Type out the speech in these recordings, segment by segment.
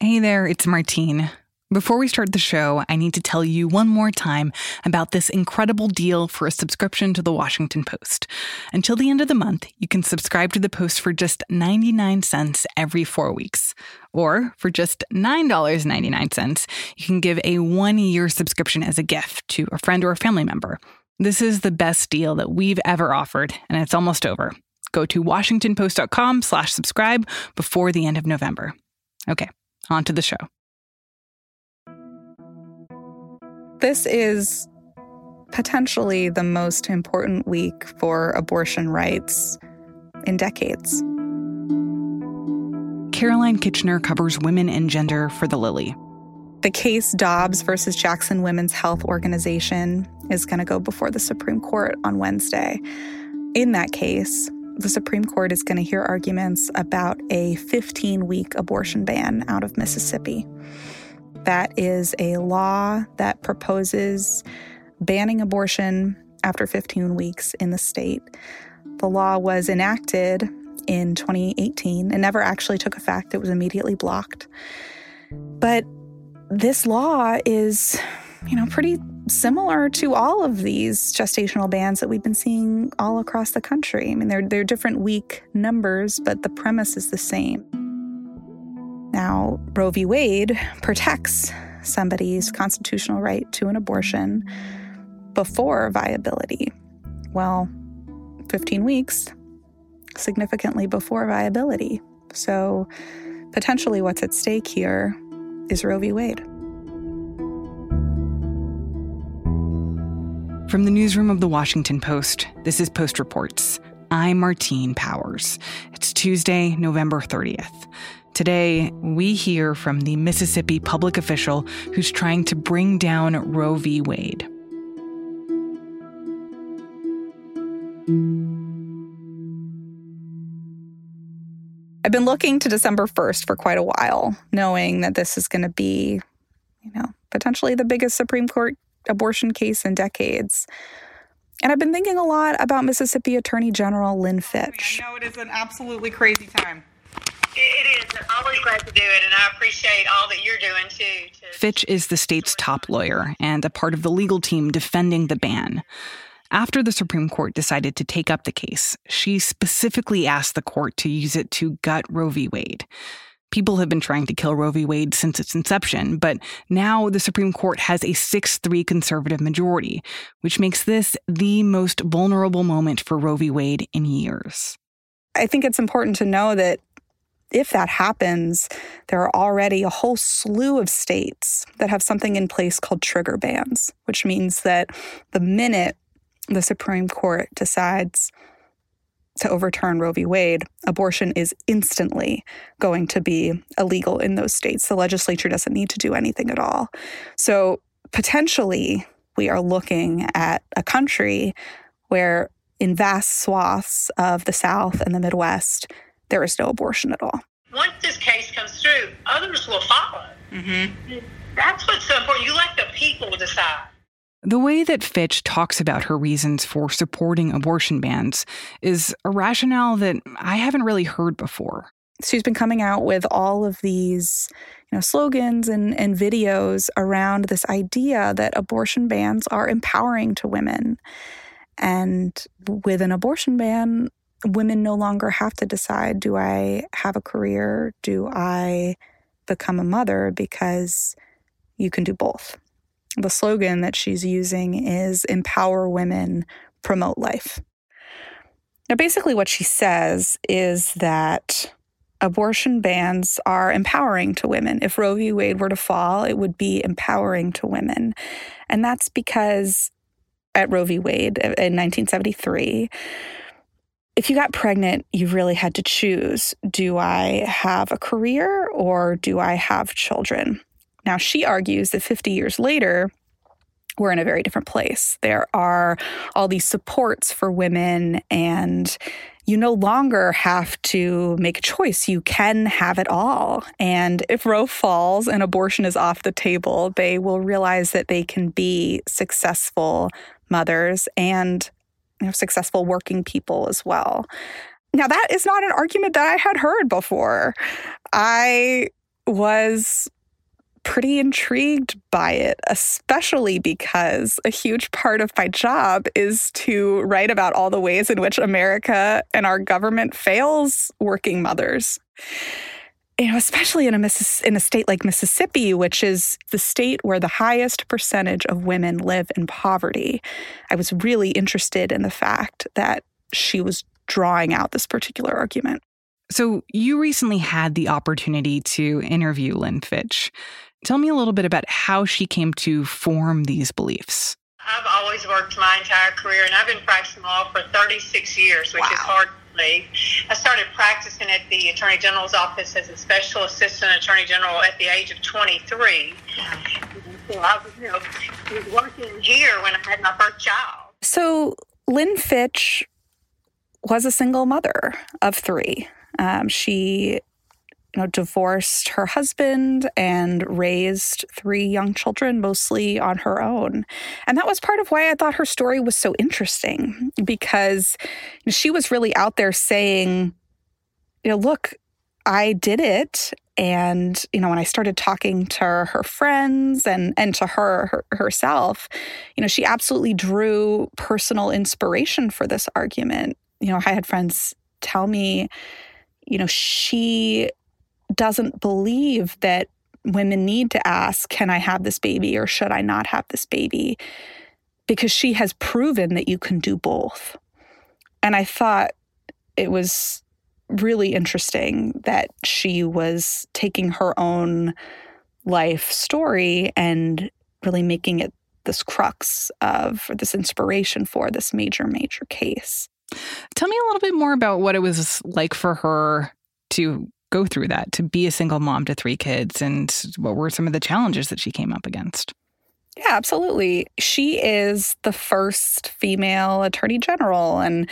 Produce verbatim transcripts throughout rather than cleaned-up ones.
Hey there, it's Martine. Before we start the show, I need to tell you one more time about this incredible deal for a subscription to the Washington Post. Until the end of the month, you can subscribe to the Post for just ninety-nine cents every four weeks. Or for just nine dollars and ninety-nine cents, you can give a one-year subscription as a gift to a friend or a family member. This is the best deal that we've ever offered, and it's almost over. Go to washingtonpost.com slash subscribe before the end of November. Okay, on to the show. This is potentially the most important week for abortion rights in decades. Caroline Kitchener covers women and gender for The Lily. The case Dobbs versus Jackson Women's Health Organization is going to go before the Supreme Court on Wednesday. In that case, the Supreme Court is going to hear arguments about a fifteen-week abortion ban out of Mississippi. That is a law that proposes banning abortion after fifteen weeks in the state. The law was enacted in twenty eighteen and never actually took effect. It was immediately blocked. But this law is, you know, pretty similar to all of these gestational bans that we've been seeing all across the country. I mean, they're, they're different week numbers, but the premise is the same. Now, Roe v. Wade protects somebody's constitutional right to an abortion before viability. Well, fifteen weeks, significantly before viability. So potentially what's at stake here is Roe v. Wade. From the newsroom of The Washington Post, this is Post Reports. I'm Martine Powers. It's Tuesday, November thirtieth. Today, we hear from the Mississippi public official who's trying to bring down Roe v. Wade. I've been looking to December first for quite a while, knowing that this is going to be, you know, potentially the biggest Supreme Court abortion case in decades. And I've been thinking a lot about Mississippi Attorney General Lynn Fitch. I know it is an absolutely crazy time. It is. I'm always glad to do it, and I appreciate all that you're doing, too. To- Fitch is the state's top lawyer and a part of the legal team defending the ban. After the Supreme Court decided to take up the case, she specifically asked the court to use it to gut Roe v. Wade. People have been trying to kill Roe v. Wade since its inception, but now the Supreme Court has a six three conservative majority, which makes this the most vulnerable moment for Roe v. Wade in years. I think it's important to know that if that happens, there are already a whole slew of states that have something in place called trigger bans, which means that the minute the Supreme Court decides to overturn Roe v. Wade, abortion is instantly going to be illegal in those states. The legislature doesn't need to do anything at all. So potentially, we are looking at a country where in vast swaths of the South and the Midwest, there is no abortion at all. Once this case comes through, others will follow. Mm-hmm. That's what's so important. You let the people decide. The way that Fitch talks about her reasons for supporting abortion bans is a rationale that I haven't really heard before. She's been coming out with all of these, you know, slogans and, and videos around this idea that abortion bans are empowering to women. And with an abortion ban, women no longer have to decide, do I have a career? Do I become a mother? Because you can do both. The slogan that she's using is empower women, promote life. Now, basically what she says is that abortion bans are empowering to women. If Roe v. Wade were to fall, it would be empowering to women. And that's because at Roe v. Wade in nineteen seventy-three, if you got pregnant, you really had to choose, do I have a career or do I have children? Now, she argues that fifty years later, we're in a very different place. There are all these supports for women, and you no longer have to make a choice. You can have it all. And if Roe falls and abortion is off the table, they will realize that they can be successful mothers and, you know, successful working people as well. Now, that is not an argument that I had heard before. I was pretty intrigued by it, especially because a huge part of my job is to write about all the ways in which America and our government fails working mothers. You know, especially in a Missis- in a state like Mississippi, which is the state where the highest percentage of women live in poverty. I was really interested in the fact that she was drawing out this particular argument. So you recently had the opportunity to interview Lynn Fitch. Tell me a little bit about how she came to form these beliefs. I've always worked my entire career, and I've been practicing law for thirty-six years, which Wow. is hard to believe. I started practicing at the Attorney General's office as a special assistant attorney general at the age of twenty-three. So I was, you know, was working here when I had my first child. So Lynn Fitch was a single mother of three. Um, she you know, divorced her husband and raised three young children, mostly on her own. And that was part of why I thought her story was so interesting, because she was really out there saying, you know, look, I did it. And, you know, when I started talking to her friends and, and to her, her herself, you know, she absolutely drew personal inspiration for this argument. You know, I had friends tell me, you know, she doesn't believe that women need to ask, can I have this baby or should I not have this baby? Because she has proven that you can do both. And I thought it was really interesting that she was taking her own life story and really making it this crux of, or this inspiration for this major, major case. Tell me a little bit more about what it was like for her to go through that, to be a single mom to three kids, and what were some of the challenges that she came up against? Yeah, absolutely. She is the first female attorney general. And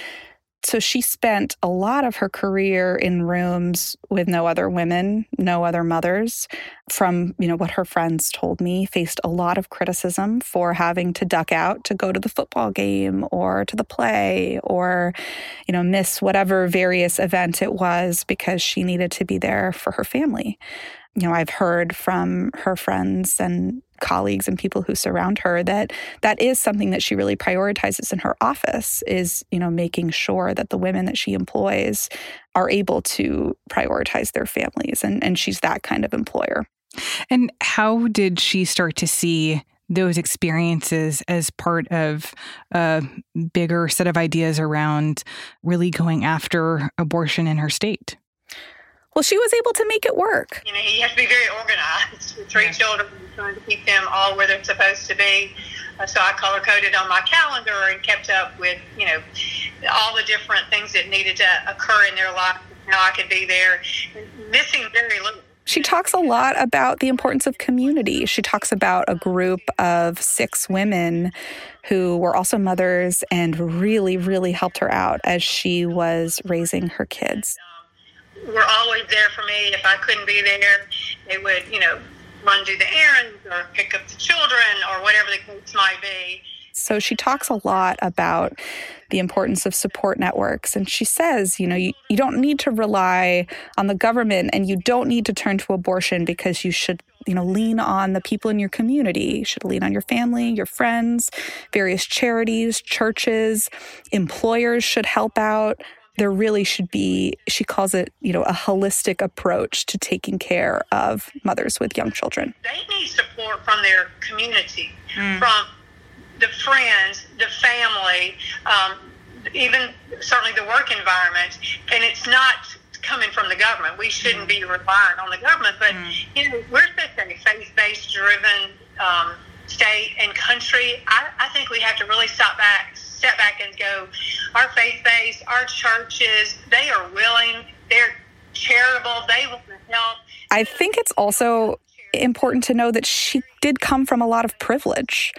so she spent a lot of her career in rooms with no other women, no other mothers. From, you know, what her friends told me, faced a lot of criticism for having to duck out to go to the football game or to the play or, you know, miss whatever various event it was because she needed to be there for her family. You know, I've heard from her friends and colleagues and people who surround her that that is something that she really prioritizes in her office, is, you know, making sure that the women that she employs are able to prioritize their families. And, and she's that kind of employer. And how did she start to see those experiences as part of a bigger set of ideas around really going after abortion in her state? Well, she was able to make it work. You know, you have to be very organized with three yeah. children, trying to keep them all where they're supposed to be. Uh, so I color-coded on my calendar and kept up with, you know, all the different things that needed to occur in their life, how I could be there, missing very little. She talks a lot about the importance of community. She talks about a group of six women who were also mothers and really, really helped her out as she was raising her kids. Were always there for me. If I couldn't be there, they would, you know, run do the errands or pick up the children or whatever the case might be. So she talks a lot about the importance of support networks. And she says, you know, you, you don't need to rely on the government and you don't need to turn to abortion because you should, you know, lean on the people in your community. You should lean on your family, your friends, various charities, churches, employers should help out. There really should be, she calls it, you know, a holistic approach to taking care of mothers with young children. They need support from their community, Mm. from the friends, the family, um, even certainly the work environment. And it's not coming from the government. We shouldn't be relying on the government, but, Mm. you know, we're such a faith-based driven um, state and country. I, I think we have to really stop back, step back and go, our faith base, our churches, they are willing, they're charitable, they want to help. I think it's also important to know that she did come from a lot of privilege.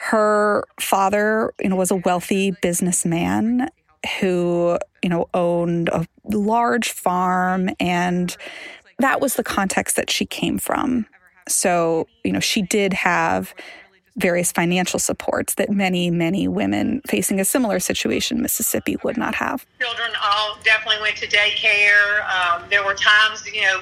Her father, you know, was a wealthy businessman who, you know, owned a large farm, and that was the context that she came from. So, you know, she did have various financial supports that many, many women facing a similar situation in Mississippi would not have. Children all definitely went to daycare. Um, there were times, you know,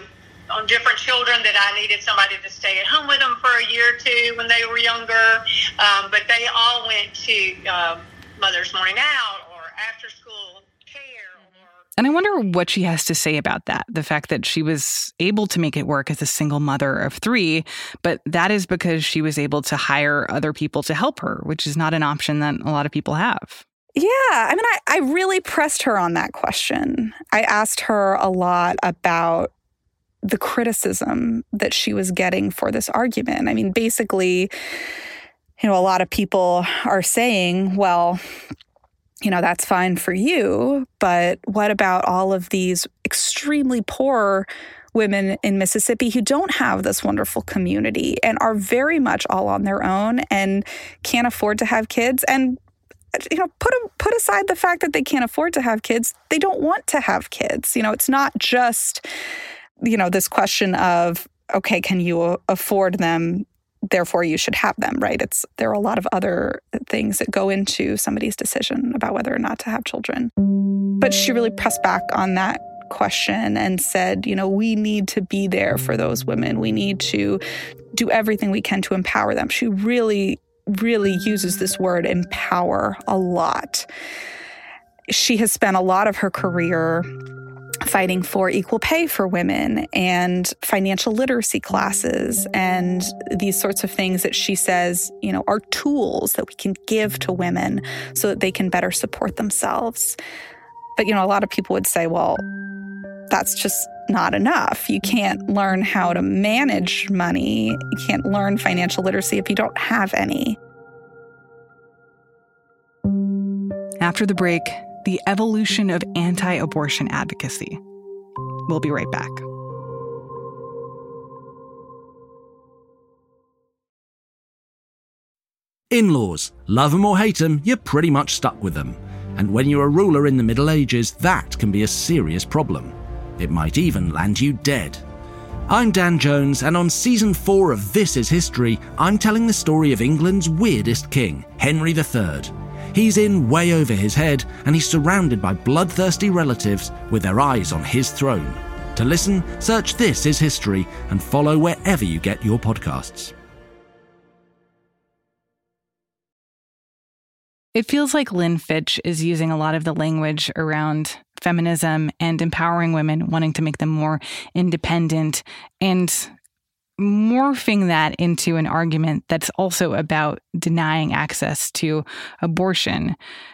on different children that I needed somebody to stay at home with them for a year or two when they were younger. Um, but they all went to uh, Mother's Morning Out or after school care. Or... And I wonder what she has to say about that. The fact that she was able to make it work as a single mother of three, but that is because she was able to hire other people to help her, which is not an option that a lot of people have. Yeah, I mean, I, I really pressed her on that question. I asked her a lot about the criticism that she was getting for this argument. I mean, basically, you know, a lot of people are saying, well, you know, that's fine for you, but what about all of these extremely poor women in Mississippi who don't have this wonderful community and are very much all on their own and can't afford to have kids? And you know, put put aside the fact that they can't afford to have kids, they don't want to have kids. You know, it's not just, you know, this question of, okay, can you afford them? Therefore, you should have them, right? It's there are a lot of other things that go into somebody's decision about whether or not to have children. But she really pressed back on that question and said, you know, we need to be there for those women. We need to do everything we can to empower them. She really really uses this word empower a lot. She has spent a lot of her career fighting for equal pay for women and financial literacy classes and these sorts of things that she says, you know, are tools that we can give to women so that they can better support themselves. But, you know, a lot of people would say, well, that's just not enough. You can't learn how to manage money. You can't learn financial literacy if you don't have any. After the break, the evolution of anti-abortion advocacy. We'll be right back. In-laws, love them or hate them, you're pretty much stuck with them. And when you're a ruler in the Middle Ages, that can be a serious problem. It might even land you dead. I'm Dan Jones, and on season four of This Is History, I'm telling the story of England's weirdest king, Henry the Third. He's in way over his head, and he's surrounded by bloodthirsty relatives with their eyes on his throne. To listen, search This Is History and follow wherever you get your podcasts. It feels like Lynn Fitch is using a lot of the language around feminism and empowering women, wanting to make them more independent, and morphing that into an argument that's also about denying access to abortion.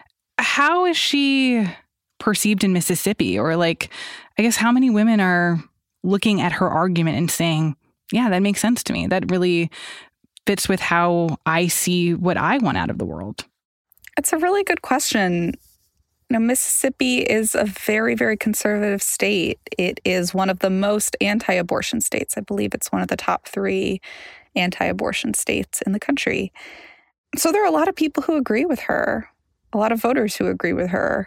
How is she perceived in Mississippi? Or like, I guess how many women are looking at her argument and saying, yeah, that makes sense to me. That really fits with how I see what I want out of the world. It's a really good question. You know, Mississippi is a very, very conservative state. It is one of the most anti-abortion states. I believe it's one of the top three anti-abortion states in the country. So there are a lot of people who agree with her, a lot of voters who agree with her.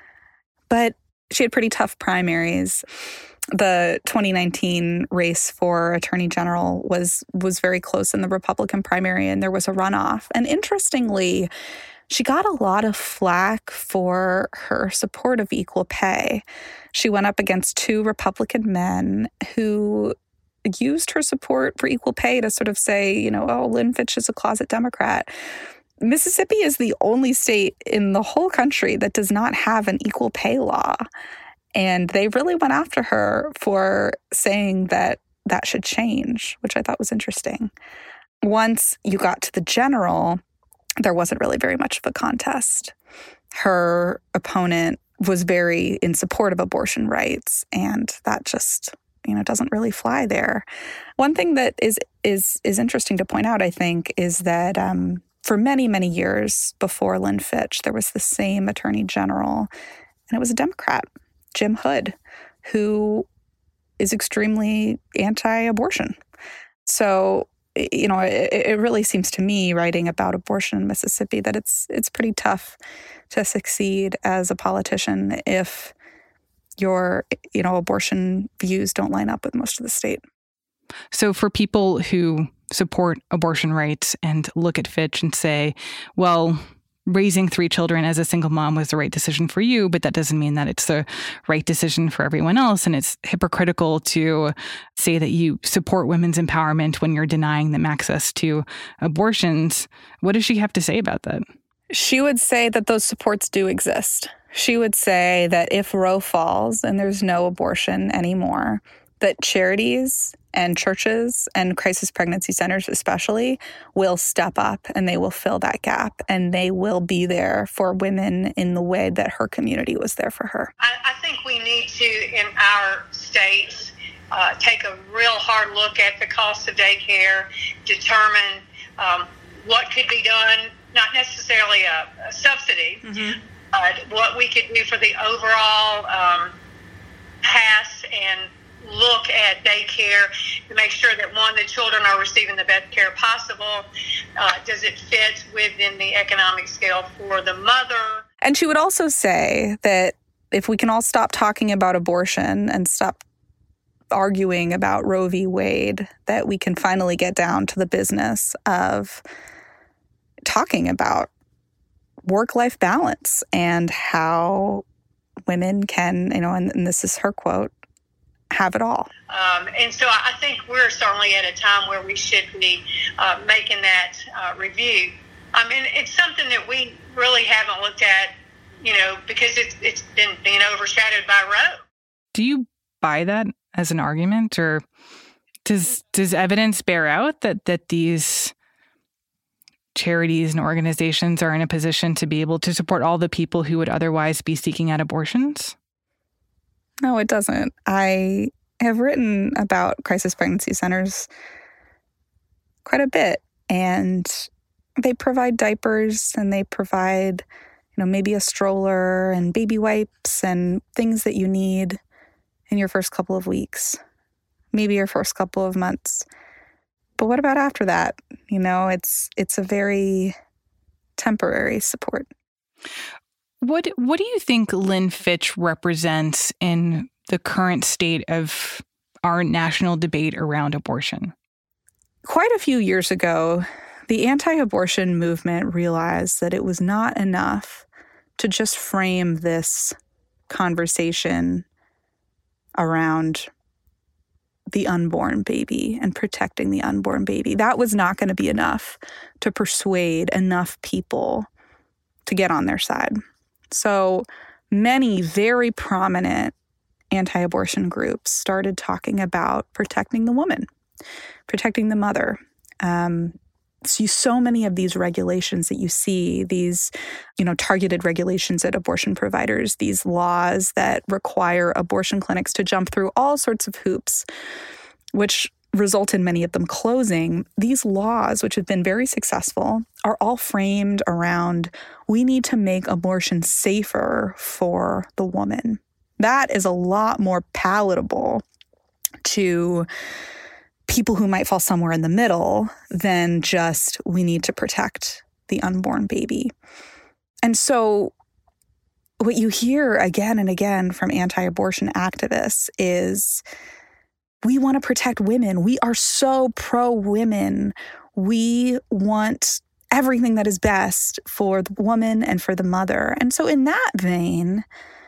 But she had pretty tough primaries. The twenty nineteen race for Attorney General was was very close in the Republican primary, and there was a runoff. And interestingly, she got a lot of flack for her support of equal pay. She went up against two Republican men who used her support for equal pay to sort of say, you know, oh, Lynn Fitch is a closet Democrat. Mississippi is the only state in the whole country that does not have an equal pay law. And they really went after her for saying that that should change, which I thought was interesting. Once you got to the general, there wasn't really very much of a contest. Her opponent was very in support of abortion rights, and that just, you know, doesn't really fly there. One thing that is is is interesting to point out, I think, is that um, for many, many years before Lynn Fitch, there was the same Attorney General, and it was a Democrat, Jim Hood, who is extremely anti-abortion. So, you know, it, it really seems to me, writing about abortion in Mississippi, that it's it's pretty tough to succeed as a politician if your, you know, abortion views don't line up with most of the state. So for people who support abortion rights and look at Fitch and say, well, raising three children as a single mom was the right decision for you, but that doesn't mean that it's the right decision for everyone else. And it's hypocritical to say that you support women's empowerment when you're denying them access to abortions. What does she have to say about that? She would say that those supports do exist. She would say that if Roe falls and there's no abortion anymore, that charities and churches and crisis pregnancy centers especially will step up and they will fill that gap and they will be there for women in the way that her community was there for her. I, I think we need to, in our states, uh, take a real hard look at the cost of daycare, determine um, what could be done, not necessarily a, a subsidy, mm-hmm. but what we could do for the overall um, pass and look at daycare to make sure that, one, the children are receiving the best care possible. Uh, does it fit within the economic scale for the mother? And she would also say that if we can all stop talking about abortion and stop arguing about Roe v. Wade, that we can finally get down to the business of talking about work-life balance and how women can, you know, and, and this is her quote, have it all. Um, and so I think we're certainly at a time where we should be uh, making that uh, review. I mean, it's something that we really haven't looked at, you know, because it's it's been being overshadowed by Roe. Do you buy that as an argument, or does does evidence bear out that that these charities and organizations are in a position to be able to support all the people who would otherwise be seeking out abortions? No, it doesn't. I have written about crisis pregnancy centers quite a bit, and they provide diapers and they provide, you know, maybe a stroller and baby wipes and things that you need in your first couple of weeks, maybe your first couple of months. But what about after that? You know, it's it's a very temporary support. What what do you think Lynn Fitch represents in the current state of our national debate around abortion? Quite a few years ago, the anti-abortion movement realized that it was not enough to just frame this conversation around the unborn baby and protecting the unborn baby. That was not going to be enough to persuade enough people to get on their side. So many very prominent anti-abortion groups started talking about protecting the woman, protecting the mother. Um, so, you, so many of these regulations that you see, these, you know, targeted regulations at abortion providers, these laws that require abortion clinics to jump through all sorts of hoops, which result in many of them closing. These laws, which have been very successful, are all framed around, we need to make abortion safer for the woman. That is a lot more palatable to people who might fall somewhere in the middle than just, we need to protect the unborn baby. And so what you hear again and again from anti-abortion activists is, we want to protect women. We are so pro-women. We want everything that is best for the woman and for the mother. And so in that vein,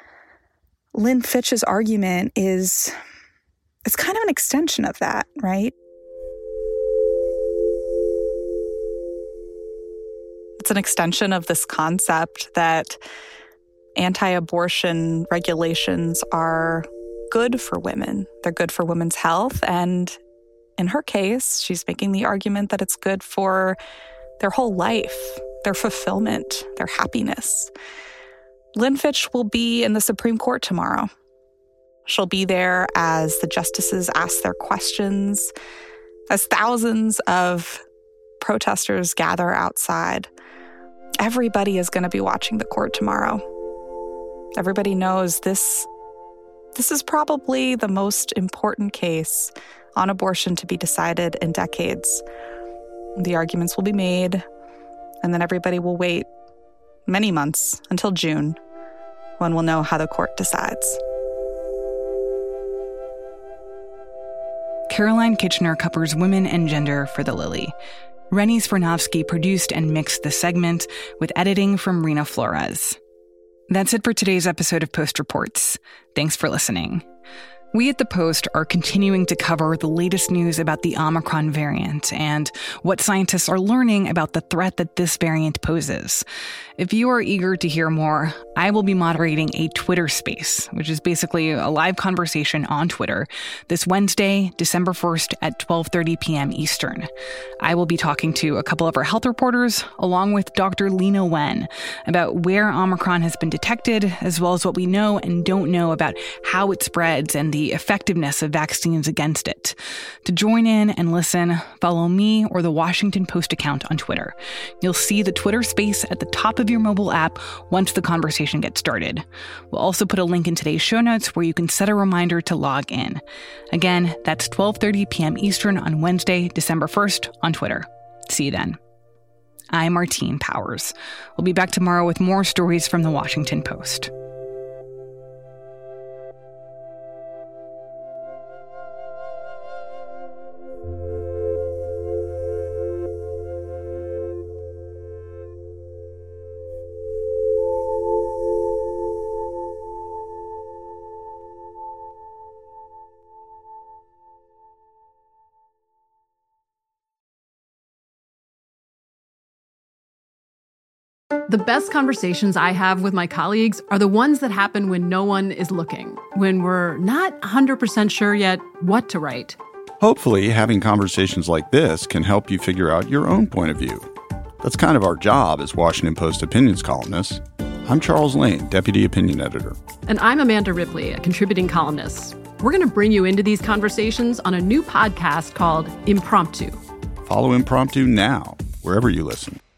Lynn Fitch's argument is, it's kind of an extension of that, right? It's an extension of this concept that anti-abortion regulations are good for women. They're good for women's health. And in her case, she's making the argument that it's good for their whole life, their fulfillment, their happiness. Lynn Fitch will be in the Supreme Court tomorrow. She'll be there as the justices ask their questions, as thousands of protesters gather outside. Everybody is going to be watching the court tomorrow. Everybody knows this This is probably the most important case on abortion to be decided in decades. The arguments will be made, and then everybody will wait many months until June, when we'll know how the court decides. Caroline Kitchener covers women and gender for The Lily. Rennie Svirnovsky produced and mixed the segment with editing from Rena Flores. That's it for today's episode of Post Reports. Thanks for listening. We at The Post are continuing to cover the latest news about the Omicron variant and what scientists are learning about the threat that this variant poses. If you are eager to hear more, I will be moderating a Twitter Space, which is basically a live conversation on Twitter, this Wednesday, December first at twelve thirty p.m. Eastern. I will be talking to a couple of our health reporters, along with Doctor Lena Wen, about where Omicron has been detected, as well as what we know and don't know about how it spreads and the effectiveness of vaccines against it. To join in and listen, follow me or the Washington Post account on Twitter. You'll see the Twitter Space at the top of your mobile app once the conversation gets started. We'll also put a link in today's show notes where you can set a reminder to log in. Again, that's twelve thirty p.m. Eastern on Wednesday, December first on Twitter. See you then. I'm Martine Powers. We'll be back tomorrow with more stories from the Washington Post. The best conversations I have with my colleagues are the ones that happen when no one is looking, when we're not one hundred percent sure yet what to write. Hopefully, having conversations like this can help you figure out your own point of view. That's kind of our job as Washington Post opinions columnists. I'm Charles Lane, Deputy Opinion Editor. And I'm Amanda Ripley, a contributing columnist. We're going to bring you into these conversations on a new podcast called Impromptu. Follow Impromptu now, wherever you listen.